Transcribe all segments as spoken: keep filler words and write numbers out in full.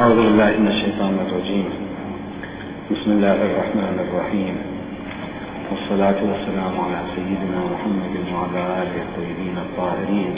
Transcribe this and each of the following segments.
أعوذ بالله من الشيطان الرجيم. بسم الله الرحمن الرحيم، والصلاة والسلام على سيدنا محمد وعلى آله الطيبين الطاهرين.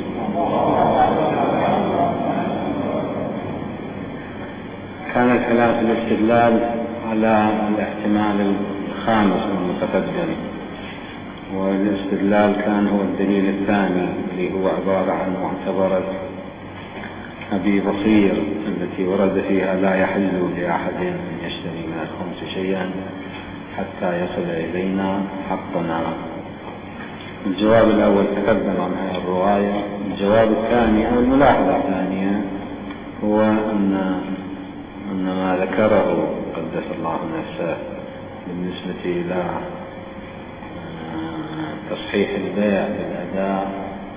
كان الكلام في الاستدلال على الاحتمال الخامس المتقدم، والاستدلال كان هو الدليل الثاني اللي هو عبارة عن معتبرة أبي بصير التي ورد فيها لا يحل لأحد أن يشتري من الخمس شيئا حتى يصل إلينا حقنا. الجواب الأول تقدم عن الرواية. الجواب الثاني أو الملاحظة الثانية هو أن أن ما ذكره قدس الله نفسه بالنسبة إلى تصحيح البيع بالأداء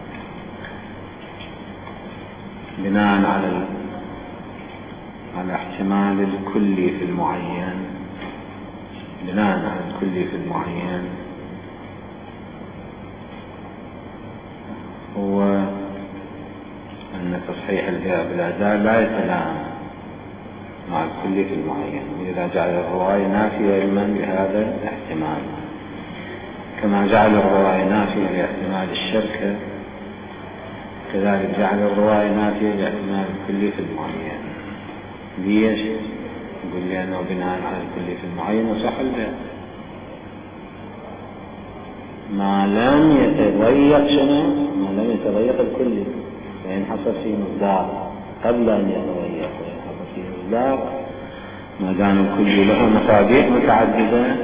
بناء على على احتمال الكلي في المعين بناء على الكلي في المعين هو أن تصحيح البيع بالأداء لا يتلائم مع الكلي في المعين، وإذا جعل الرواية نافية علما بهذا الاحتمال، كما جعل الرواية نافية لاحتمال الشركة كذلك جعل الرواية نافية لاحتمال الكلي في المعين. ليش؟ يقول لي أنه بناء على الكلي في المعين وصح البيع ما لم يتضيق شنو؟ ما لم يتضيق الكلي، فإن حصل فيه مقدار قبل أن يتضيق وإن حصل فيه مقدار ما دام الكلي له مصادق متعددة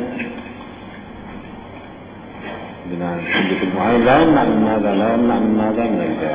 بناء الكلي في المعين لا يمنع من ماذا؟ لا يمنع من ماذا؟ من البيع،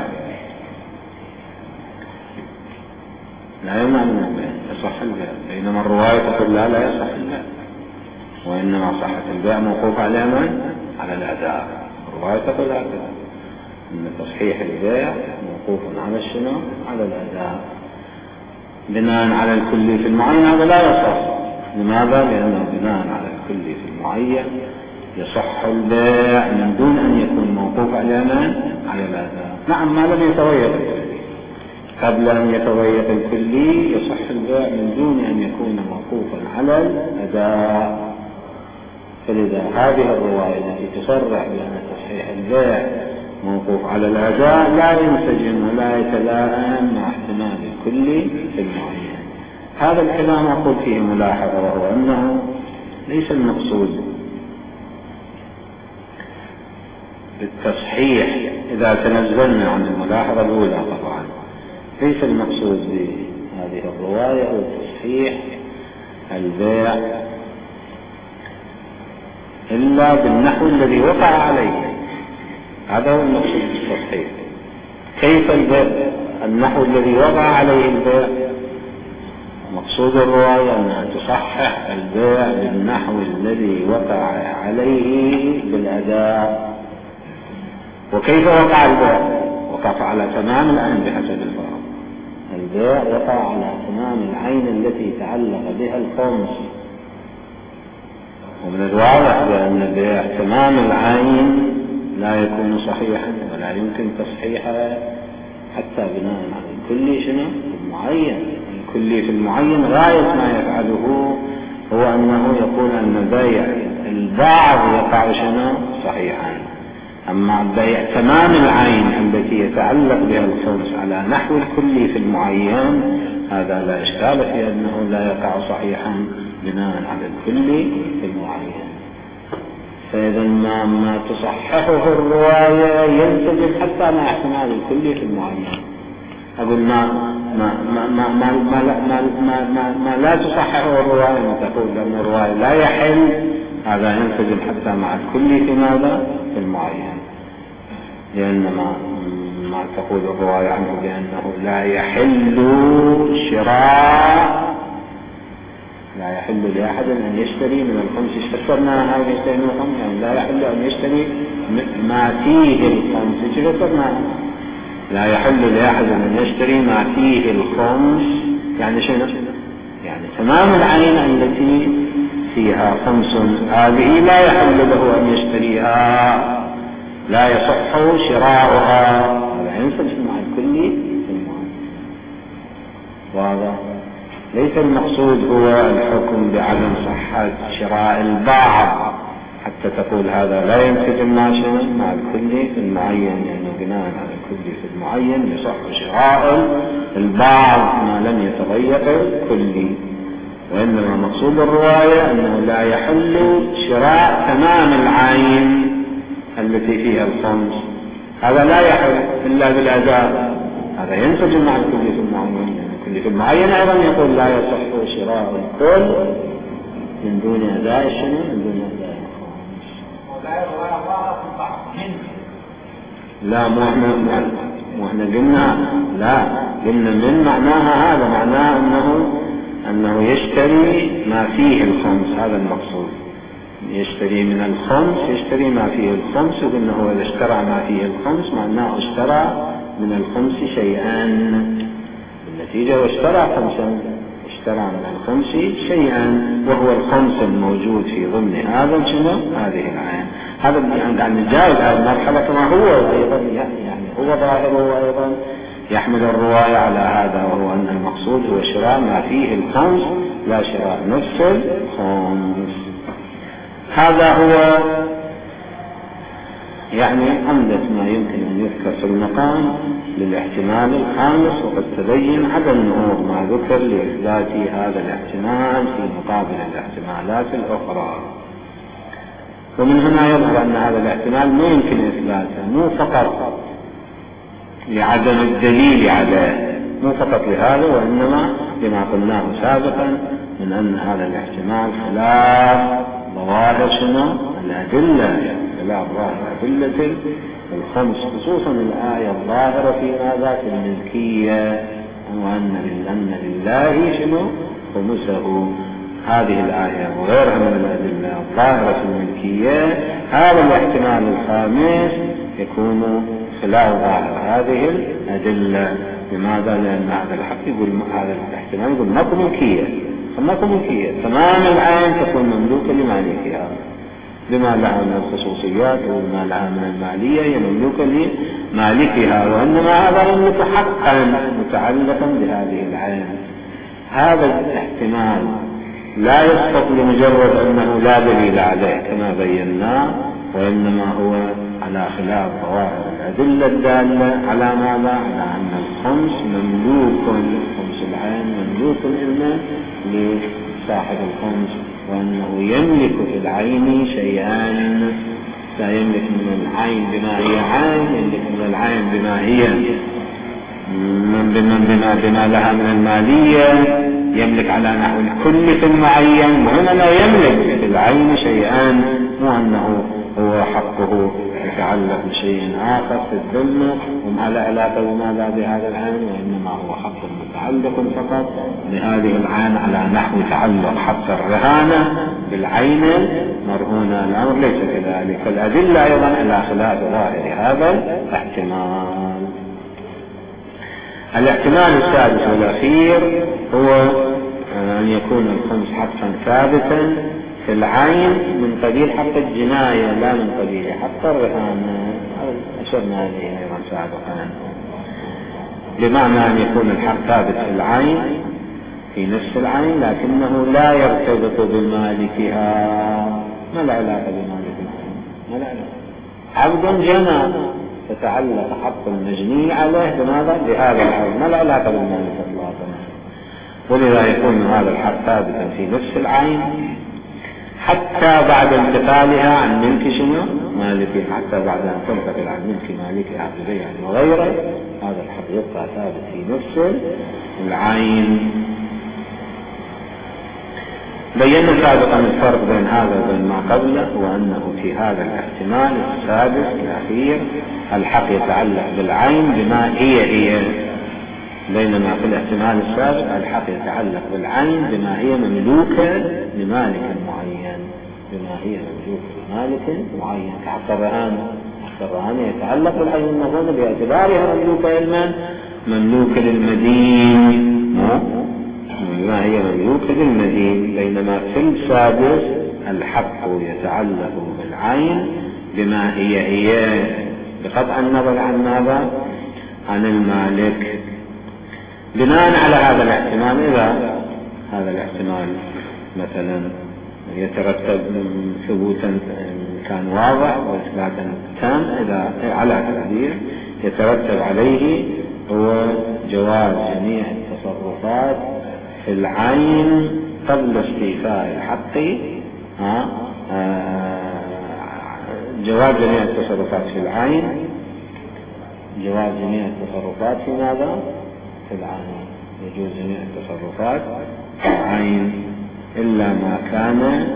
لا يمنع من البيع، يصح البيع. بينما الرواية تقول لا لا يصح البيع، وإنما صحة البيع موقوف على من؟ على الأداء. الرواية تقول هكذا أن تصحيح البيع موقوف على الشنو؟ على الأداء بناء على الكلي في المعين. هذا لا يصح. لماذا؟ لأنه بناء على الكلي في المعين يصح البيع من دون أن يكون موقوف على من؟ على الأداء. نعم، ما لم يتضيق الكلي. قبل أن يتضيق الكلي يصح البيع من دون أن يكون موقوفا على الأداء. فلذا هذه الرواية التي تصرح بأن تصحيح البيع موقوف على الأداء لا ينسجم ولا يتلائم مع احتمال الكلي في المعين. هذا الكلام أقول فيه ملاحظة، وهو أنه ليس المقصود بالتصحيح إذا تنزلنا عن الملاحظة الأولى طبعا ليس المقصود بهذه الرواية هو تصحيح البيع إلا بالنحو الذي وقع عليه. هذا هو المقصود بالتصحيح. كيف البيع؟ النحو الذي وقع عليه البيع. مقصود الرواية أنها تصحح البيع بالنحو الذي وقع عليه بالأداء. وكيف وقع البيع؟ وقع على تمام العين بحسب الفرق. البيع وقع على تمام العين التي تعلق بها الخمس، ومن الواضح بأن البيع تمام العين لا يكون صحيحا ولا يمكن تصحيحه حتى بناء على الكلي شنو؟ المعين. الكلي في المعين غاية ما يفعله هو أنه يقول أن البيع البعض يقع شنو؟ صحيحا. أما البيع تمام العين التي يتعلق بها الخمس على نحو الكلي في المعين هذا لا إشكال في أنه لا يقع صحيحا بناء على الكلي في المعين. فإذا ما, ما تصححه الرواية ينسجم حتى مع احتمال الكلي في المعين. أقول ما ما ما ما ما ما ما, ما, ما, ما لا تصححه الرواية تقول أن الرواية لا يحل، هذا ينسجم حتى مع الكلي في ماذا؟ في المعين. لأن ما ما تقول الرواية عنه بأنه لا يحل شراء لا يحل لأحد أن يشتري من الخمس. فسرنا هذا يشتري من الخمس يعني لا يحل أن يشتري ما فيه الخمس. فسرنا لا يحل لأحد أن يشتري ما فيه الخمس يعني شنو؟ يعني تمام العين التي فيها خمس هذه لا يحل له أن يشتريها، لا يصح شراؤها. هذا ينسجم مع الكلي في المعين. واضح؟ ليس المقصود هو الحكم بعدم صحة شراء البعض حتى تقول هذا لا ينسجم مع مع الكلي في المعين، يعني بناء على الكلي في المعين يصح شراء البعض ما لم يتغير الكلي. وإنما مقصود الرواية أنه لا يحل شراء تمام العين التي فيها الخمس، هذا لا يحل إلا بالأداء، هذا ينسجم مع الكلي في المعين. يعني الكلي في المعين أيضا يقول لا يصح شراء الكل من دون أداء الشنو، من دون أداء الخمس. لا مو احنا مو احنا قلنا لا قلنا من معناها هذا، معناه أنه أنه يشتري ما فيه الخمس، هذا المقصود، يشتري من الخمس، يشتري ما فيه الخمس. وقلنا هو إذا اشترى ما فيه الخمس معناه اشترى من الخمس شيئا، بالنتيجة واشترى خمسا، اشترى من الخمس شيئا، وهو الخمس الموجود في ضمن هذا شنو هذه العين. هذا يعني جائز هذه المرحلة كما هو أيضا، يعني هو ظاهره أيضا يحمل الرواية على هذا، وهو أن المقصود هو شراء ما فيه الخمس لا شراء نفس الخمس. هذا هو يعني عمدة ما يمكن أن يذكر في المقام للاحتمال الخامس. وقد تبين عدم نعوض ما ذكر لإثبات هذا الاحتمال في مقابل الاحتمالات الأخرى. ومن هنا يظهر أن هذا الاحتمال ما يمكن إثباته، مو فقط لعدم الدليل عليه، مو فقط لهذا، وإنما لما قلناه سابقا من أن هذا الاحتمال خلاف ظواهر شنو الأدلة، خلاف ظواهر أدلة الخمس، خصوصا الآية الظاهرة في ماذا في الملكية، وأن لله شنو خمسه. هذه الآية وغيرها من الأدلة الظاهرة في الملكية، هذا الاحتمال الخامس يكون خلاف ظاهر هذه الأدلة. لماذا؟ لأن هذا الحق يقول هذا الاحتمال يقول ماكو ملكية، فماكو ملكية تمام العين تكون مملوكة لمالكها بما لها من الخصوصيات وما لها من المالية، هي مملوكة لمالكها، وإنما هذا يملك حقا متعلقا بهذه العين. هذا الاحتمال لا يسقط لمجرد أنه لا دليل عليه كما بيناه، وإنما هو على خلاف ظواهر الأدلة الدالة على ماذا؟ على أن الخمس مملوك، خمس العين مملوك إلنا لصاحب الخمس، وأنه يملك في العين شيئان، لا يملك من العين بما هي عين، يملك من العين بما هي من بما, بما, بما لها من المالية، يملك على نحو الكل في المعين، وهنا لا يملك في العين شيئان، مو أنه هو حقه يتعلق بشيء آخر في الذمة وما لا علاقة بماذا بهذا العين، وإنما هو حق متعلق فقط بهذه العين على نحو تعلق حق الرهانة بالعين مرهونة. الأمر ليس كذلك، فالأدلة أيضا على خلاف ظاهر هذا الاحتمال. الاحتمال السادس والأخير هو أن يكون الخمس حقا ثابتا في العين من قبيل حق الجناية لا من قبيل حق الرهان، أشرنا هذه أيضا سابقا، بمعنى أن يكون الحق ثابت في العين في نفس العين لكنه لا يرتبط بمالكها، ما لا علاقة بمالكها، ما لا علاقة. عبد جنى تتعلق حق المجني عليه بماذا؟ بهذا الحق، ما لا علاقة بالمالك اطلاقا، ولذا يكون هذا الحق ثابتا في نفس العين حتى بعد انتقالها عن ملك شنو؟ مالكها، حتى بعد أن تنتقل عن ملك مالكها ببيع وغيره، هذا الحق يبقى ثابت في نفس العين. بينا سابقا الفرق بين هذا وبين ما قبله، وأنه في هذا الاحتمال السادس الأخير الحق يتعلق بالعين بما هي هي، بينما في الاحتمال السابق الحق يتعلق بالعين بما هي مملوكة لمالك معين، بما هي مملوكة لمالك معين كحق الرهان. حق الرهان يتعلق بالعين المظنة باعتبارها مملوكة لمن؟ مملوكة للمدين، بما هي مملوكة للمدين. بينما في السادس الحق يتعلق بالعين بما هي هي بقطع النظر عن ماذا؟ عن المالك. بناء على هذا الاحتمال إذا هذا الاحتمال مثلا يترتب ثبوتا كان واضح وإثباتا تام إذا على تقدير يترتب عليه هو جواز جميع التصرفات في العين قبل استيفاء الحق. ها جواز جميع التصرفات في العين، جواز جميع التصرفات في ماذا؟ في العين. يجوز جميع التصرفات في العين إلا ما كان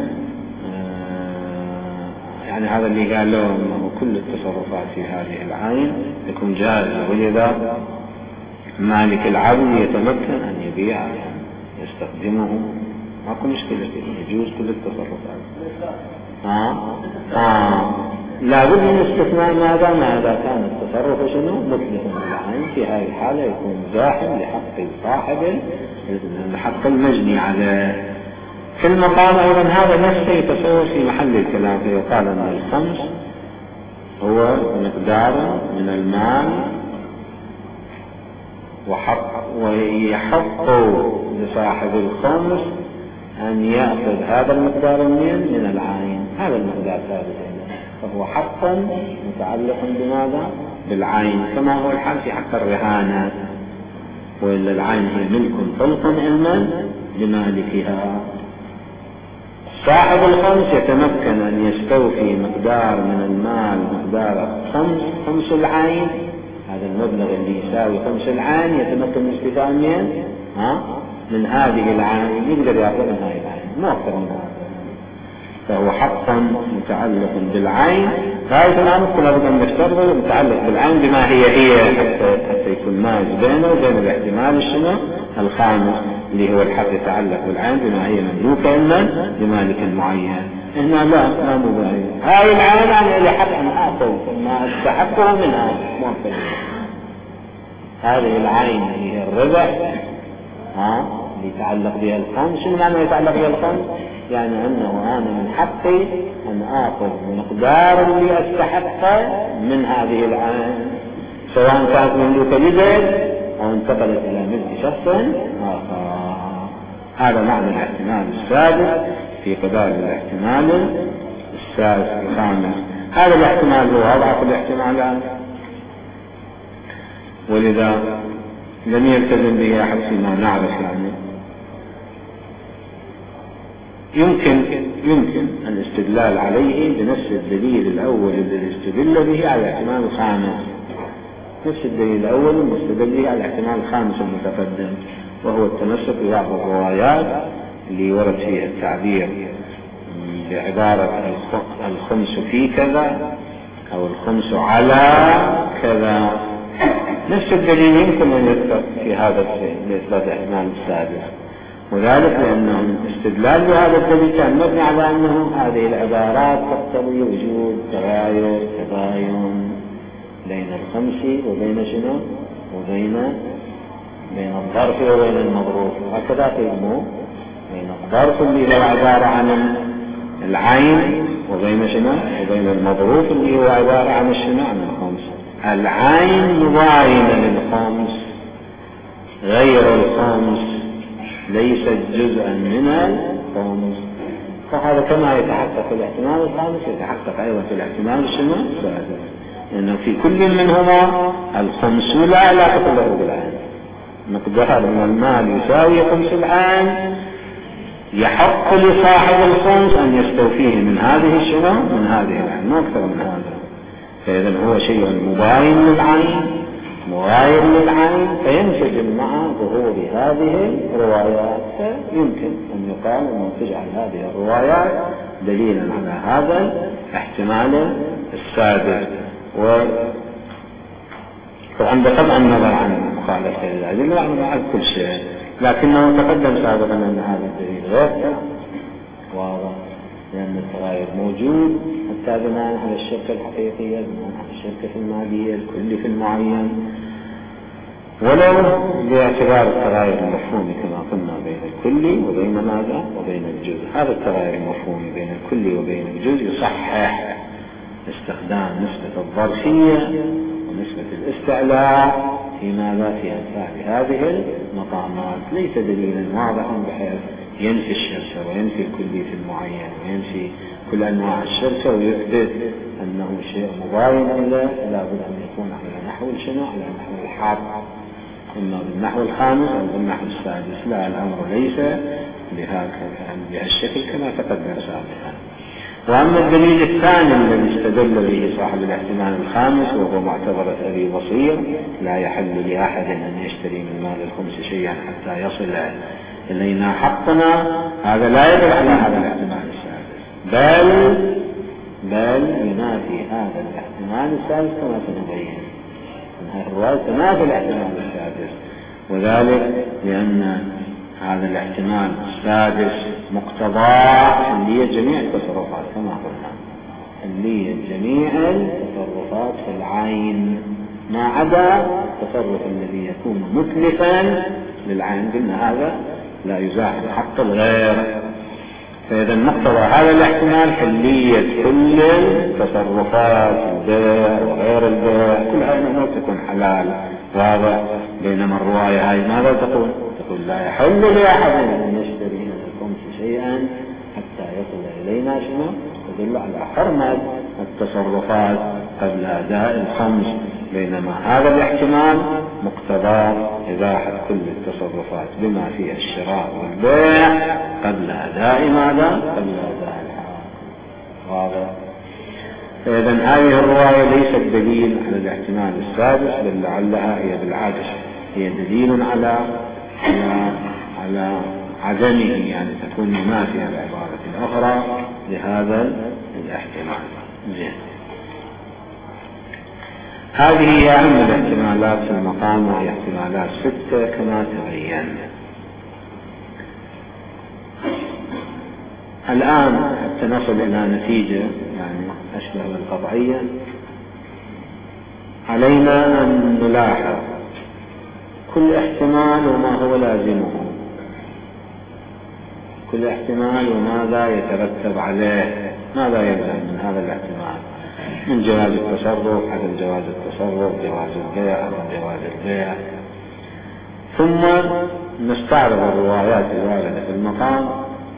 يعني هذا اللي قال له أنه كل التصرفات في هذه العين يكون جائزة، ولذا مالك العبد يتمكن أن يبيع يعني يستخدمه، ماكو مشكلة فيه، يجوز كل التصرفات. آه. آه. لا بد من استثناء ماذا؟ ما إذا كان التصرف شنو؟ مطلق للعين، في هذه الحالة يكون زاحم لحق صاحب لحق المجني عليه. في المقام أيضا هذا نفسه يتصور في محل الكلام، فيقال أن الخمس هو مقدار من المال وحق ويحق لصاحب الخمس أن يأخذ هذا المقدار من من العين، هذا المقدار ثابت عنده، فهو حق متعلق بماذا؟ بالعين، كما هو الحال في حق الرهانة، وإلا العين هي ملك طلق علما لمالكها. صاحب الخمس يتمكن أن يستوفي مقدار من المال مقدار خمس خمس العين، هذا المبلغ اللي يساوي خمس العين يتمكن من استفاء من ها من هذه العين، يقدر يأخذ من هذه العين ما أكثر من هذا، فهو حقا متعلق بالعين. غاية الأمر لابد أن نفترض متعلق بالعين بما هي هي حتى, حتى يكون ماز بينه وبين الاحتمال الشنو الخامس اللي هو الحق يتعلق بالعين بما هي مملوكة إما لمالك معين. هنا لا ما مبالي هاي العين أنا لي حق أن آخذ ما استحقه منها موفق. هذه العين هي الربع ها اللي يتعلق بها الخمس. شنو معنى يتعلق بها الخمس؟ يعني أنه أنا من حقي أن آخذ مقدار اللي أستحقه من هذه العين، سواء كانت مملوكة لزيد أو انتقلت إلى ملك شخص آخر. هذا معنى الاحتمال السادس في قضاء الاحتمال السادس الخامس. هذا الاحتمال هو أضعف الاحتمالات، ولذا لم يلتزم به أحد فيما نعرف. يعني يمكن يمكن الاستدلال عليه بنفس الدليل الأول الذي استدل به على الاحتمال الخامس، نفس الدليل الأول المستدل به على الاحتمال الخامس المتقدم، وهو التمسك ببعض الروايات اللي ورد فيها التعبير بعبارة الخمس في كذا أو الخمس على كذا. نفس الدليل يمكن أن يذكر في هذا لإثبات الاحتمال السادس، وذلك لأنه استدلال بهذا الدليل كان مبني على أنه هذه العبارات تقتضي وجود تغاير تباين بين الخمس وبين شنو وبين بين الظرف وبين المظروف. هكذا فهموا بين الظرف اللي هو عبارة عن العين وبين شنو وبين المظروف اللي هو عبارة عن الشنو عن الخمس. العين مباينة للخمس غير الخمس ليست جزءا من الخمس، فهذا كما يتحقق في الاحتمال الخامس يتحقق أيضا في الاحتمال الشنو السادس، لأنه في كل منهما الخمس لا علاقة له بالعين. مقدار من المال يساوي خمس العين، يحق لصاحب الخمس أن يستوفيه من هذه الشنو من هذه العين، ما أكثر من هذا. فإذا هو شيء مباين للعين مغاير للعين، فينسجم مع ظهور هذه الروايات. يمكن أن يقال أن تجعل هذه الروايات دليلا على هذا الاحتمال السادس. وطبعا بقطع النظر عن مخالفة الأدلة وعن كل شيء، لكنه تقدم سابقا أن هذا الدليل غير واضح، لأن التغاير موجود حتى بناء على الشركة الحقيقية، بناء على الشركة المالية الكل في المعين، ولو باعتبار التغاير المفهومي كما قلنا بين الكل وبين ماذا وبين الجزء. هذا التغاير المفهومي بين الكل وبين الجزء يصحح استخدام نسبة الظرفية ونسبة الاستعلاء في ماذا في أمثال هذه المقامات، ليس دليلا واضحا بحيث ينفي الشرك وينفي الكلي في المعين وينفي كل أنواع الشرك ويثبت أنه شيء مباين له، لابد أن يكون على نحو شنو؟ على نحو الحق، إما بالنحو الخامس أو بالنحو السادس. لا، الأمر ليس بهالشكل كما تقدم سابقا. وأما الدليل الثاني الذي استدل به صاحب الاحتمال الخامس وهو معتبرة أبي بصير: لا يحل لأحد أن يشتري من مال الخمس شيئا حتى يصل إلينا حقنا، هذا لا يدل على هذا الاحتمال السادس، بل بل ينافي هذا الاحتمال السادس كما سنبين. هذه الرواية تنافي الاحتمال السادس، وذلك لأن هذا الاحتمال السادس مقتضاه حلية جميع التصرفات كما قلنا، حلية جميع التصرفات في العين ما عدا التصرف الذي يكون متلفا للعين، قلنا هذا لا يزاحم حق الغير. فإذا مقتضى هذا الاحتمال حلية كل تصرفات البيع وغير البيع، كل هذه الأمور تكون حلال واضح. بينما الرواية هاي ماذا تقول؟ تقول: لا يحل لأحد أن يشتري من الخمس شيئا حتى يصل إلينا شنو؟ تدل على حرمة التصرفات قبل أداء الخمس، بينما هذا الاحتمال مقتضى إباحة كل التصرفات بما فيها الشراء والبيع قبل أداء ماذا؟ قبل أداء الحق. واضح؟ فإذا هذه الرواية ليست دليل على الاحتمال السادس، بل لعلها هي بالعكس هي دليل على على على عدمه، يعني تكون منافية بعبارة أخرى لهذا الاحتمال. زين، هذه هي أهم الاحتمالات في المقام، وهي احتمالات ستة كما تبين. الآن حتى نصل إلى نتيجة يعني أشبه بالقطعية، علينا أن نلاحظ كل احتمال وما هو لازمه، كل احتمال وماذا يترتب عليه، ماذا يلزم من هذا الاحتمال من جواز التصرف، عدم جواز التصرف، جواز البيع، عدم جواز البيع. ثم نستعرض الروايات الواردة في المقام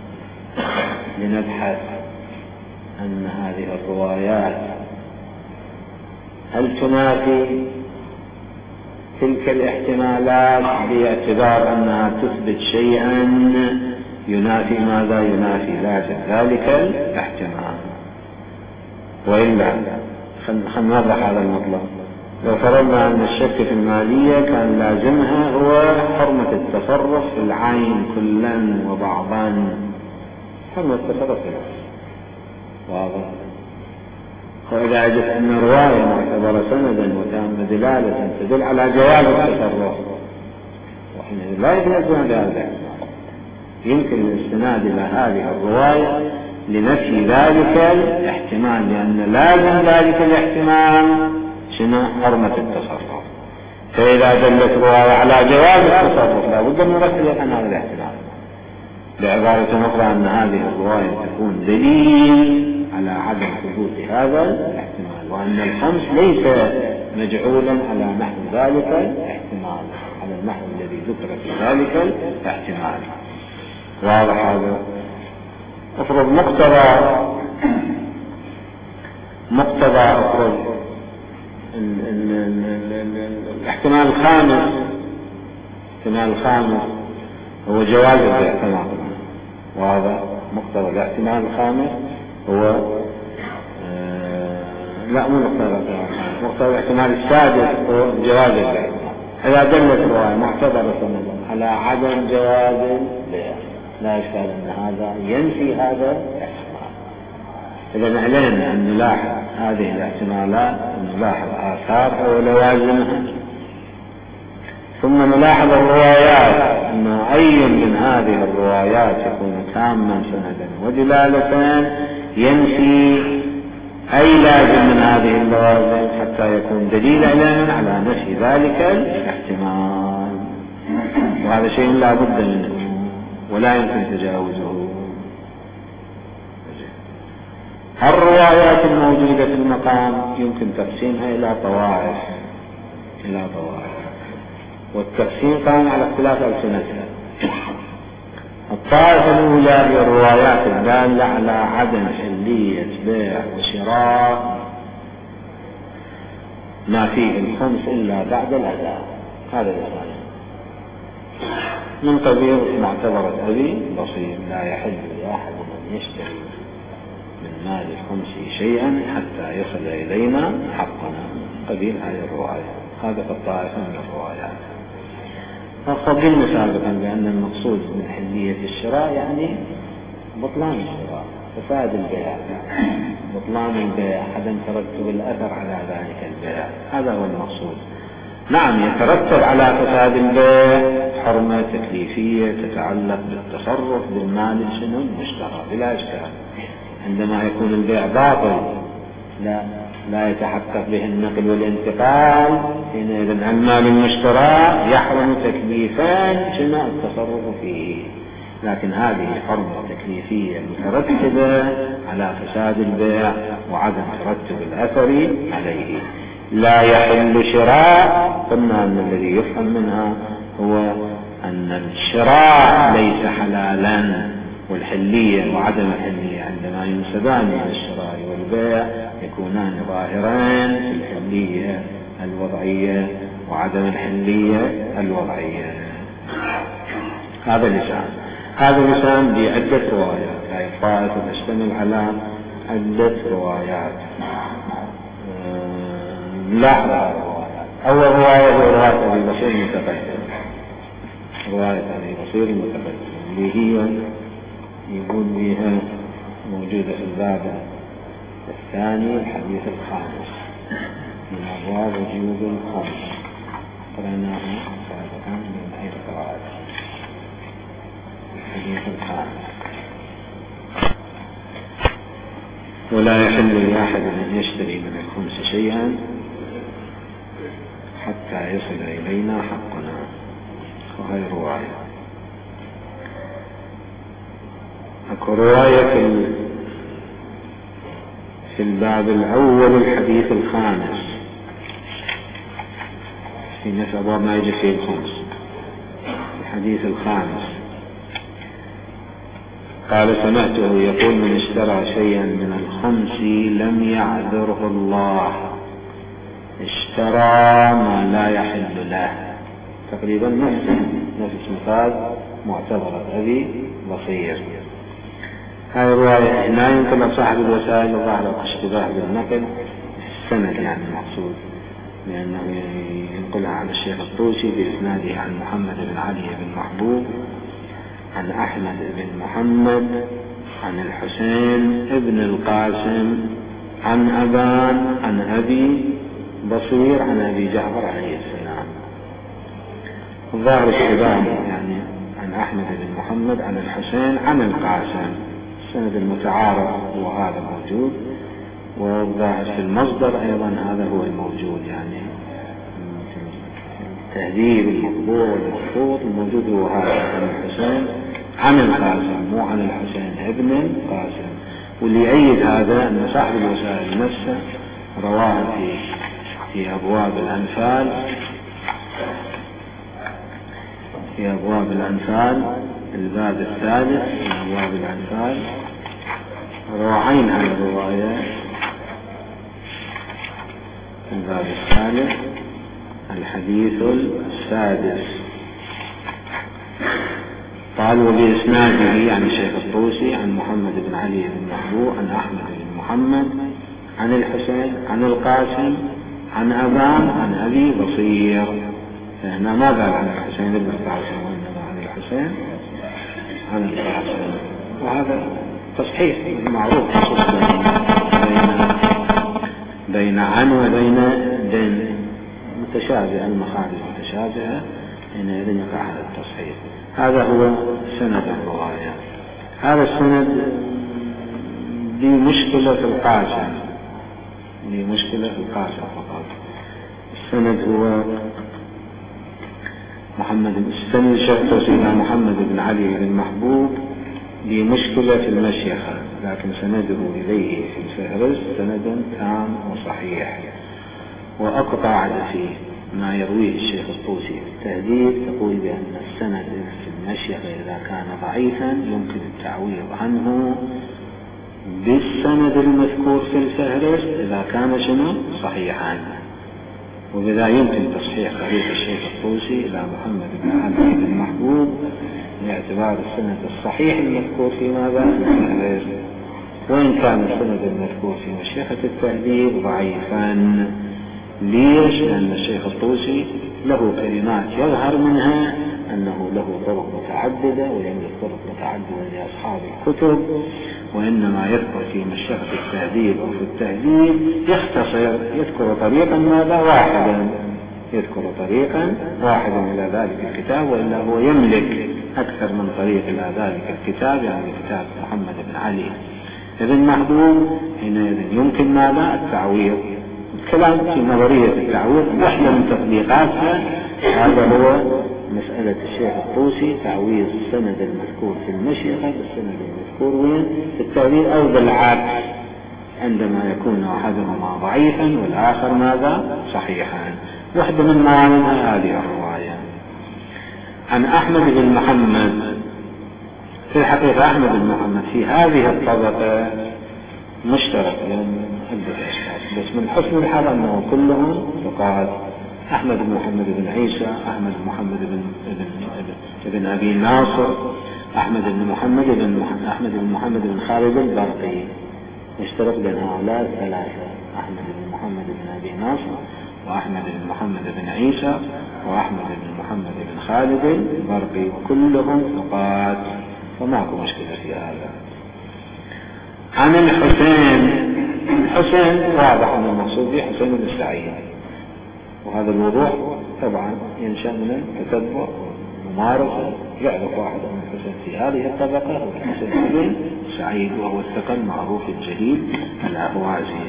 لنبحث أن هذه الروايات هل تنافي تلك الاحتمالات باعتبار أنها تثبت شيئا ينافي ماذا؟ ينافي ذلك الاحتمال. وإلا خلينا نوضح هذا المطلب. لو فرضنا أن الشك في المالية كان لازمها هو حرمة التصرف في العين كلا وبعضا، حرمة التصرف في العين، واضح. وإذا وجدت أن رواية معتبرة سندا وتم دلالة تدل على جواز التصرف، وحين لا يتلزم بهذا، يمكن الاستناد إلى هذه الرواية لنفي ذلك الاحتمال، لأن لازم ذلك الاحتمال شنو؟ حرمة التصرف. فإذا دلت رواية على جواز التصرف لا بد من رفع عن هذا الاحتمال. بعبارة أخرى أن هذه الرواية تكون دليل على عدم ثبوت هذا الاحتمال، وأن الخمس ليس مجعولا على نحو ذلك الاحتمال، على النحو الذي ذكر في ذلك الاحتمال. واضح هذا؟ افرض مقتضى مقتضى افرض الاحتمال الخامس، الاحتمال الخامس هو جواز البيع كما قلنا. واضح؟ مقتضى الاحتمال الخامس هو آه لا مو مقتضى الاحتمال الخامس، مقتضى الاحتمال السادس هو جواز البيع. إذا دلت الرواية معتبرة على عدم جواز البيع لا إشكال أن هذا ينفي هذا الاحتمال. إذا علينا أن نلاحظ هذه الاحتمالات، نلاحظ آثارها ولوازمها، ثم نلاحظ الروايات أنه أي من هذه الروايات يكون تاما سندا ودلالة ينفي أي لازم من هذه اللوازم حتى يكون دليل علينا على نفي ذلك الاحتمال، وهذا شيء لا بد منه ولا يمكن تجاوزه. الروايات الموجودة في المقام يمكن تقسيمها إلى طوائف إلى طوائف والتقسيم قام على اختلاف ألسنتها. الطائفة الأولى هي الروايات الدالة على عدم حلية بيع وشراء ما فيه الخمس إلا بعد الأداء. هذا الإسلام من قبيل معتبرة أبي بصير لا يحل لأحد أن يشتري من مال الخمس شيئا حتى يصل إلينا حقنا، قبيل هذه الرواية. هذا في الطائفة من الروايات. وقبلنا سابقا بأن المقصود من حلية الشراء يعني بطلان الشراء، فساد البيع، بطلان البيع، عدم ترتب الأثر على ذلك البيع، هذا هو المقصود. نعم يترتب على فساد البيع حرمة تكليفية تتعلق بالتصرف بالمال شنو المشترى بلا إشكال. عندما يكون البيع باطل لا لا يتحقق به النقل والانتقال، حينئذ عن مال المشترى يحرم تكليفان شنو التصرف فيه. لكن هذه حرمة تكليفية مترتبة على فساد البيع وعدم ترتب الأثر عليه. لا يحل شراء، قلنا أن الذي يفهم منها هو أن الشراء ليس حلالا، والحلية وعدم الحلية عندما ينسبان إلى الشراء والبيع يكونان ظاهرين في الحلية الوضعية وعدم الحلية الوضعية. هذا لسان هذا لسان بعدة روايات، هذه الطائفة تشتمل على عدة روايات. لا روايات. أول رواية هي رواية أبي بصير المتقدم، رواية أبي بصير المتقدم اللي هي يقول بها موجودة في الباب الثاني الحديث الخامس من أبواب وجوب الخمس، قرأناه سابقا من حيث قراءة الحديث الخامس. ولا يحل لأحد أن يشتري من الخمس شيئا حتى يصل إلينا حقنا. وهي رواية. أكو رواية في في الباب الأول الحديث الخامس في نفس أبواب ما يجي فيه الخمس، الحديث الخامس قال سمعته يقول من اشترى شيئا من الخمس لم يعذره الله، اشترى ما لا يحل له. تقريبا نفس نفس مثال معتبرة أبي بصير. هاي الرواية لا ينقل صاحب الوسائل الظاهرة اشتباه بالنقل السند يعني المقصود، لأنه ينقلها عن الشيخ الطوسي بإسناده عن محمد بن علي بن محبوب عن أحمد بن محمد عن الحسين بن القاسم عن أبان عن أبي بصير عن أبي جعفر عليه السلام. الظاهر اشتباه يعني عن أحمد بن محمد عن الحسين عن القاسم، السند المتعارف هو هذا موجود، والظاهر في المصدر أيضا هذا هو الموجود، يعني التهذيب المطبوع والمخطوط الموجود هو هذا عن الحسين عن القاسم مو عن الحسين ابن القاسم. واللي يؤيد هذا أن صاحب الوسائل نفسه رواه في في أبواب الأنفال في أبواب الأنفال الباب الثالث من أبواب الأنفال روعين هذه الرواية الباب الثالث الحديث السادس. قال وبإسناده عن الشيخ الطوسي عن محمد بن علي بن محبوب عن أحمد بن محمد عن الحسين عن القاسم عن أبان عن أبي بصير. فهنا ما قال عن الحسين بن القاسم وإنما عن الحسين عن القاسم، وهذا تصحيح معروف خصوص بين بين عن وبين دين متشابهة، المخارج متشابهة، حينئذ يقع هذا التصحيح. هذا هو سند الرواية. هذا السند دي مشكلة في القاسم، دي مشكلة في القاسم فقط. السند هو محمد السند شخص إلى محمد بن علي بن محبوب، دي مشكلة في المشيخة، لكن سنده إليه في الفهرس سند تام وصحيح. وأقطع فيه ما يرويه الشيخ الطوسي في التهذيب تقول بأن السند في المشيخة إذا كان ضعيفا يمكن التعويض عنه بالسند المذكور في الفهرس إذا كان شنو صحيحا، وبذا يمكن تصحيح طريق الشيخ الطوسي إلى محمد بن علي بن محبوب باعتبار السند الصحيح المذكور في ماذا في الفهرس، وإن كان السند المذكور في مشيخة التهذيب ضعيفا. ليش؟ لأن الشيخ الطوسي له كلمات يظهر منها أنه له طرق متعددة ويملك طرق متعددة لأصحاب الكتب، وإنما يذكر في مشيخة التهذيب أو في التهذيب يختصر يذكر طريقا ماذا واحدا يذكر طريقا واحدا إلى ذلك الكتاب، وإلا هو يملك أكثر من طريق إلى ذلك الكتاب، يعني كتاب محمد بن علي بن محبوب. حينئذ يمكن ماذا التعويض. الكلام في نظرية التعويض واحدة من تطبيقاتها هذا هو مسألة الشيخ الطوسي تعويض السند المذكور في المشيخة بالسند المذكور وين في التهذيب، أو بالعكس عندما يكون أحدهما ضعيفا والآخر ماذا صحيحا. واحدة من موانئها هذه الرواية. عن أحمد بن محمد، في الحقيقة أحمد بن محمد في هذه الطبقة مشترك لأن عدة أشخاص، بس من حسن الحظ أنه كلهم ثقات. أحمد بن محمد بن عيسى، أحمد بن محمد بن ابن, ابن أبي ناصر، أحمد بن محمد بن أحمد بن محمد بن خالد البرقي، مشترك بين هؤلاء الثلاثة، أحمد بن محمد بن أبي ناصر وأحمد بن محمد بن عيسى وأحمد بن محمد بن خالد البرقي، وكلهم ثقات فماكو مشكلة في هذا. عن الحسين، الحسين واضح أن المقصود به حسين بن سعيد، وهذا الوضوح طبعا ينشأ من التتبع والممارسة. يعرف واحد من الحسين في هذه الطبقة هو الحسين بن سعيد، وهو الثقل المعروف الجليل الأهوازي.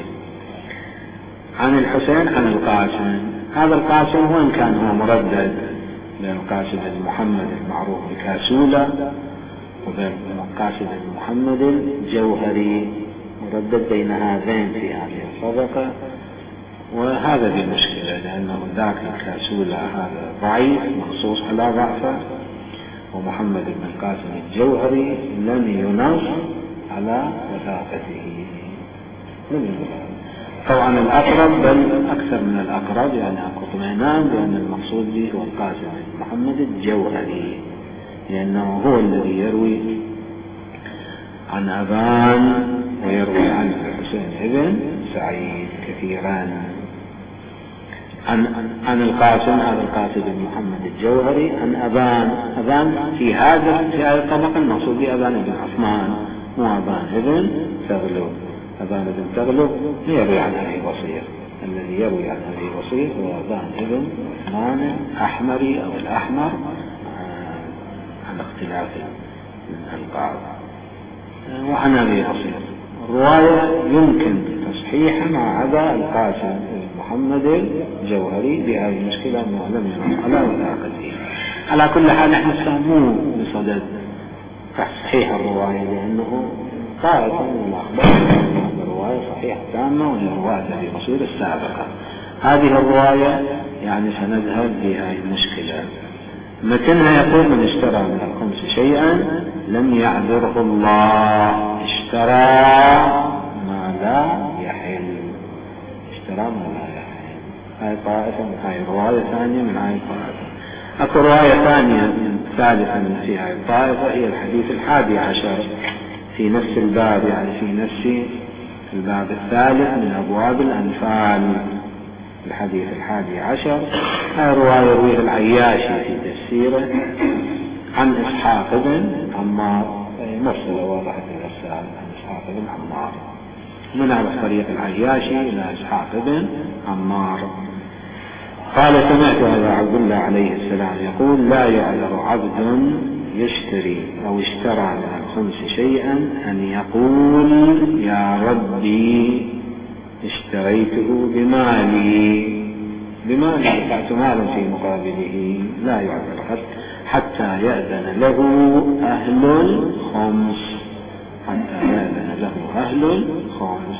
عن الحسين عن القاسم، هذا القاسم وإن كان هو مردد بين القاسم بن محمد المعروف بكاسولة وبين القاسم بن محمد الجوهري، مردد بين هذين في هذه الطبقة، وهذا بمشكلة لأنه ذاك الكاسولة هذا ضعيف مخصوص على ضعفه، ومحمد بن القاسم الجوهري لم ينص على وثاقته. طبعا الأقرب بل أكثر من الأقرب يعني أكو اطمئنان بأن المقصود به هو القاسم بن محمد الجوهري، لأنه هو الذي يروي عن أبان ويروي عن الحسين بن سعيد كثيرا. عن عن القاسم، هذا القاسم بن محمد الجوهري، عن أبان. أبان في هذا في هذه الطبقة المقصود به أبان بن عثمان، مو أبان بن تغلب. أبان بن تغلب يروي عن أبي بصير، الذي يروي عن أبي بصير هو أبان بن عثمان الأحمري أو الأحمر عن اختلاف الألقاب. وعن أبي بصير الرواية يمكن تصحيحها مع عدا القاسم بن محمد الجوهري بهذه المشكلة أنه لم ينص على وثاقته. على كل حال نحن نسموه بصدد تصحيح الرواية، لأنه طائفة من الأخبار الرواية صحيحة تامة وهي رواية أبي بصير السابقة. هذه الرواية يعني سنذهب بهذه المشكلة. متنها يقول من اشترى من الخمس شيئا لم يعذره الله، اشترى ما لا يحل، اشترى ما لا يحل. هاي طائفة، هاي رواية ثانية من هاي الطائفة. أكو رواية ثانية ثالثة من في هاي الطائفة هي الحديث الحادي عشر في نفس الباب، يعني في نفس الباب الثالث من أبواب الأنفال. الحديث الحادي عشر هاي رواية يرويه العياشي في تفسيره عن إسحاق بن عمار، مرسلة واضحة الإرسال عن إسحاق بن عمار، من على طريق العياشي إلى إسحاق بن عمار. قال سمعت أبا عبد الله عليه السلام يقول لا يعذر عبد يشتري أو اشترى من الخمس شيئا أن يقول يا ربي اشتريته بمالي، بمالي دفعت مالا في مقابله، لا يعذر حتى يأذن له أهل الخمس، حتى يأذن له أهل الخمس.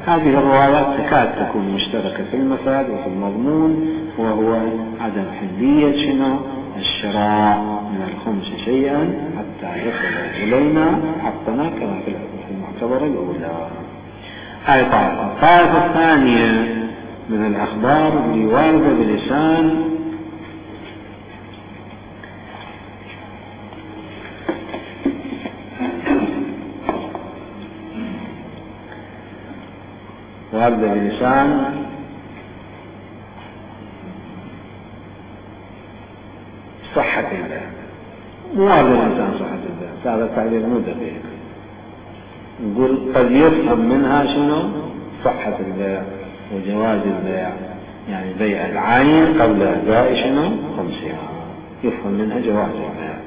هذه الروايات تكاد تكون مشتركة في المفاد وفي المضمون، وهو عدم حلية شنو الشراء من الخمس شيئا حتى يصل إلينا حقنا كما في المعتبر الأولى. هاي طائفة. الطائفة الثانية من الأخبار اللي واردة بلسان واردة بلسان صحة البيع، مو واردة بلسان صحة البيع، هذا التعبير مو دقيق. نقول قد يفهم منها شنو صحة البيع وجواز البيع، يعني بيع العين قبل أداء شنو خمسها، يفهم منها جواز البيع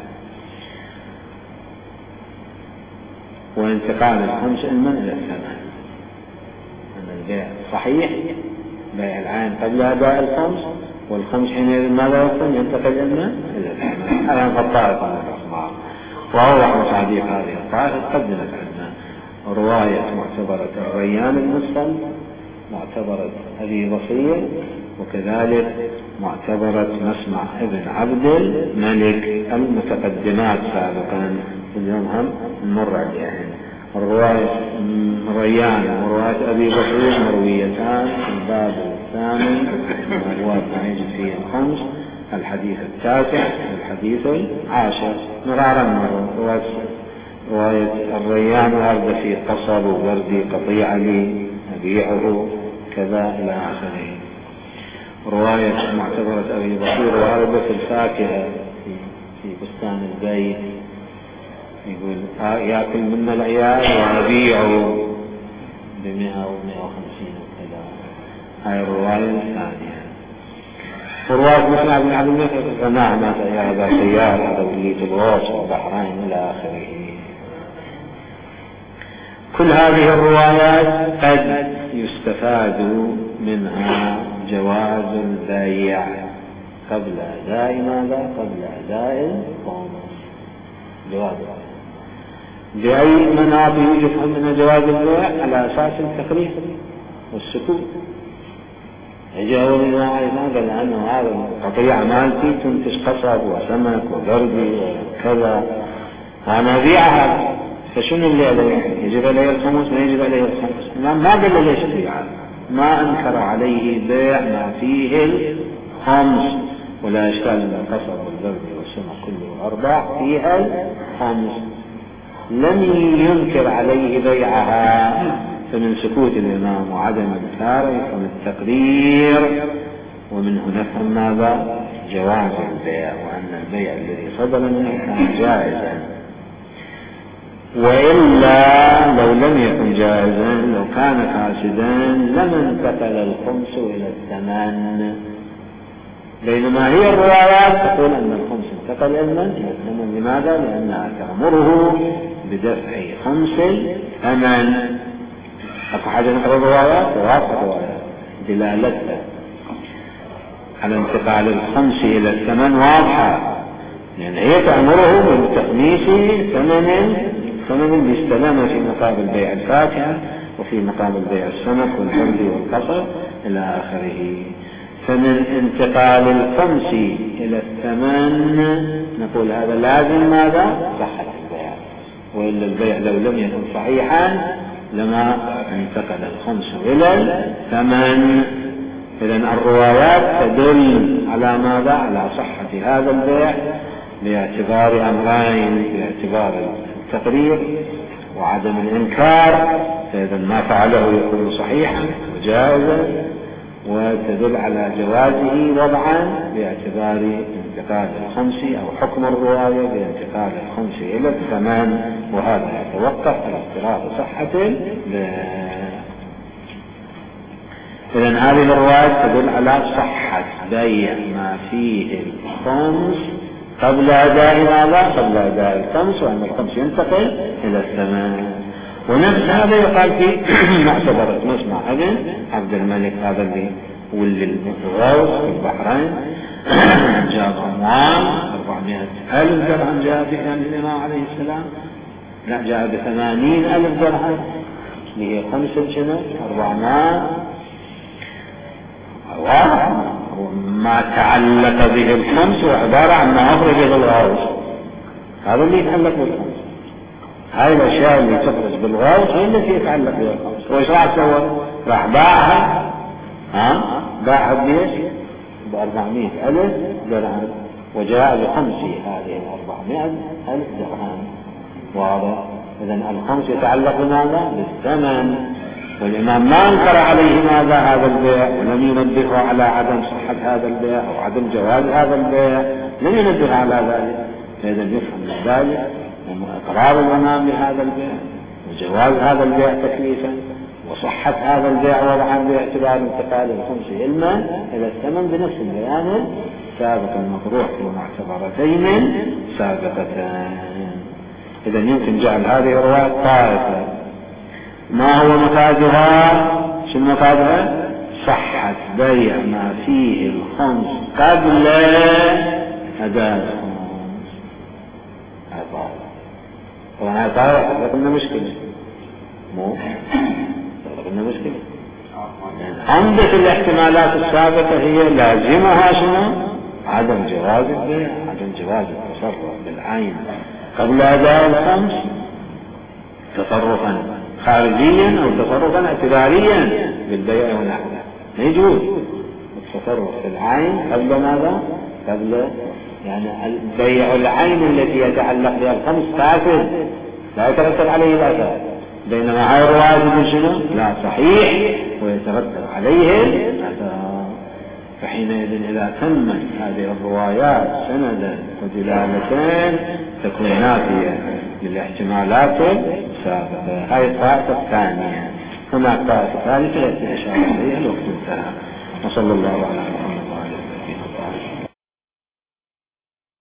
وانتقال الخمس علما إلى الثمن. أن البيع صحيح بيع العين قبل أداء الخمس، والخمس حينئذ ماذا يكون ينتقل علما إلى الثمن. هذا الطائفة من الأخبار. وأوضح مصاديق هذه الطائفة قدمت عندنا رواية معتبرة الريان المسلم، معتبرة أبي بصير، وكذلك معتبرة مسمع ابن عبد الملك المتقدمات سابقا، اليوم هم نمر عليهن. الرواية ريان ورواية أبي بصير مرويتان في الباب الثامن من الأبواب ما يجد فيه الخمس، الحديث التاسع والحديث العاشر. مرارا مرة رواية الريان واردة في قصب ووردي قطيع لي أبيعه كذا إلى آخره. رواية معتبرة أبي بصير واردة في الفاكهة في, في بستان البيت، يقول آه يأكل منا العيال وأبيعه بمئة ومئة وخمسين وكذا. هاي الرواية الثانية. ورواية مسمع بن عبد الملك غناه ما هذا سيار هذا وليت الغوص والبحرين إلى آخره. كل هذه الروايات قد يستفاد منها جواز البيع قبل أداء ماذا؟ قبل أداء الخمس. جواز بأي مناط يفهم من جواز البيع؟ على أساس التقرير والسكوت. يجاوب الله أيضا قال أنه هذا القطيع مالتي تنتج قصب وسمك وبردي وكذا وأنا أبيعها، فشنو اللي عليه؟ يجب عليه الخمس ما يجب عليه الخمس؟ ما قال ليش بيعه، ما أنكر عليه بيع ما فيه الخمس، ولا إشكال أن القصب والبرد والسمك كله أربع فيها الخمس. لم ينكر عليه بيعها، فمن سكوت الإمام وعدم إنكاره يفهم التقرير، ومنه نفهم ماذا؟ جواز البيع، وأن البيع الذي صدر منه كان جائزا. وإلا لو لم يكن جائزا، لو كان فاسدا، لم انتقل الخمس إلى الثمن. بينما هي الروايات تقول أن الخمس انتقل إلى الثمن. لماذا؟ لأنها تأمره بدفع خمس الثمن. أكو حاجة نقرأ الروايات وواقع الروايات دلالتها على انتقال الخمس إلى الثمن واضحة، لأن هي تأمره بتخميس ثمن ثمن باستلامه في مقابل بيع الفاكهة وفي مقابل بيع السمك والبرد والقصب إلى آخره. فمن انتقال الخمس إلى الثمن نقول هذا لازم ماذا؟ صحة البيع، وإلا البيع لو لم يكن صحيحا لما انتقل الخمس إلى الثمن. إذن الروايات تدل على ماذا؟ على صحة هذا البيع باعتبار أمرين، باعتبار التقرير وعدم الإنكار، فإذا ما فعله يكون صحيحا وجائزا، وتدل على جوازه وضعا باعتبار انتقال الخمس أو حكم الرواية بانتقال الخمس إلى الثمن، وهذا يتوقف على افتراض صحته. إذن هذه الرواية تدل على صحة بيع ما فيه الخمس قبل أداء ماذا؟ قبل أداء الخمس، وأن الخمس ينتقل إلى الثمن. ونفس هذا يقال في معتبرة مسمع ابن عبد الملك، هذا اللي ولي الغوص في البحرين جاب أموال أربعمائة ألف درهم، جاء في كان الإمام عليه السلام لا جاء بثمانين ألف درهم، اللي هي خمسة شنو أربعمائة واحد، ما تعلق به الخمس وعبارة عن ما أخرج بالغوص، هذا اللي يتعلق بالخمس. هاي الأشياء اللي تخرج بالغوص هي التي يتعلق بها الخمس. وإيش راح سوى؟ راح باعها، ها باعها بليش؟ بأربعمائة ألف درهم، وجاء بخمس هذه الأربعمائة ألف درهم. واضح؟ إذن الخمس يتعلق بماذا؟ بالثمن. والإمام ما انكر عليه ماذا؟ هذا البيع، ولم ينبهه على عدم صحة هذا البيع أو عدم جواز هذا البيع، لم ينبه على ذلك. فإذا يفهم من ذلك إقرار الإمام بهذا البيع وجواز هذا البيع تكليفا وصحة هذا البيع وضعا باعتبار انتقال الخمس علما إلى الثمن بنفس البيان سابق المطروح في معتبرتين سابقتان. إذا يمكن جعل هذه الرواية طائفة. ما هو مفادها؟ شو مفادها؟ صحة بيع ما فيه الخمس قبل أداء الخمس. هذا طائفة. طبعا هذا طائفة تطلق لنا مشكلة، مو تطلق لنا مشكلة. عندك الاحتمالات السابقة هي لازمها شنو؟ عدم جواز البيع، عدم جواز التصرف بالعين قبل أداء الخمس تصرفا خارجيا أو تصرفا اعتباريا بالبيع ونحوه. لا يجوز التصرف في العين قبل ماذا؟ قبل يعني البيع العين التي يتعلق بها الخمس فاسد لا يترتب عليه الأثر، بينما هاي الرواية شنو؟ لا صحيح ويترتب عليه الأثر. فحينئذ إذا تمت هذه الروايات سندا ودلالتين تكون نافية للاحتمالات السابقة. هاي الطائفة الثانية. هناك طائفة ثالثة التي أشار إليها الوقت انتهى. وصلى الله على محمد.